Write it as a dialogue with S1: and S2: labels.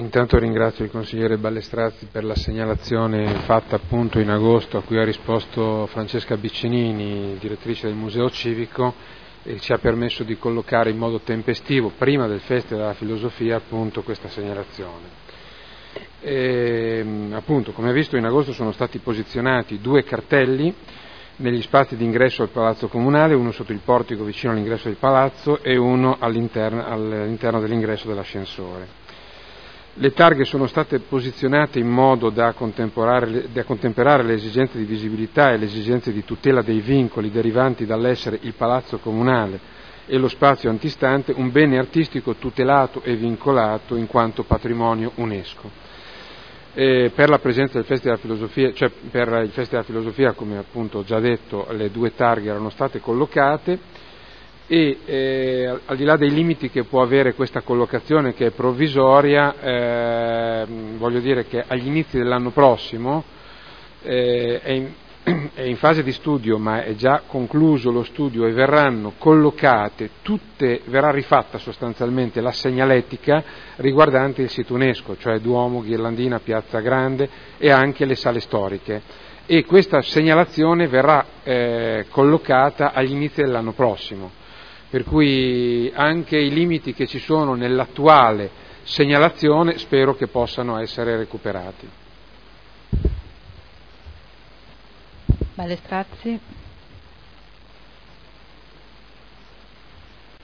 S1: Intanto ringrazio il consigliere Ballestrazzi per la segnalazione fatta appunto in agosto, a cui ha risposto Francesca Biccinini, direttrice del Museo Civico, e ci ha permesso di collocare in modo tempestivo, prima del Festival della Filosofia, appunto questa segnalazione. Appunto, come visto, in agosto sono stati posizionati 2 cartelli negli spazi di ingresso al Palazzo Comunale, uno sotto il portico vicino all'ingresso del palazzo e uno all'interno dell'ingresso dell'ascensore. Le targhe sono state posizionate in modo da contemperare le esigenze di visibilità e le esigenze di tutela dei vincoli derivanti dall'essere il Palazzo Comunale e lo spazio antistante un bene artistico tutelato e vincolato in quanto patrimonio UNESCO. Per la presenza del Festival della Filosofia, cioè per il Festival della Filosofia, come appunto ho già detto, le 2 targhe erano state collocate e al di là dei limiti che può avere questa collocazione, che è provvisoria, voglio dire che agli inizi dell'anno prossimo è in fase di studio, ma è già concluso lo studio e verranno collocate verrà rifatta sostanzialmente la segnaletica riguardante il sito UNESCO, cioè Duomo, Ghirlandina, Piazza Grande e anche le sale storiche, e questa segnalazione verrà collocata agli inizi dell'anno prossimo, per cui anche i limiti che ci sono nell'attuale segnalazione spero che possano essere recuperati.
S2: Ballestrazzi.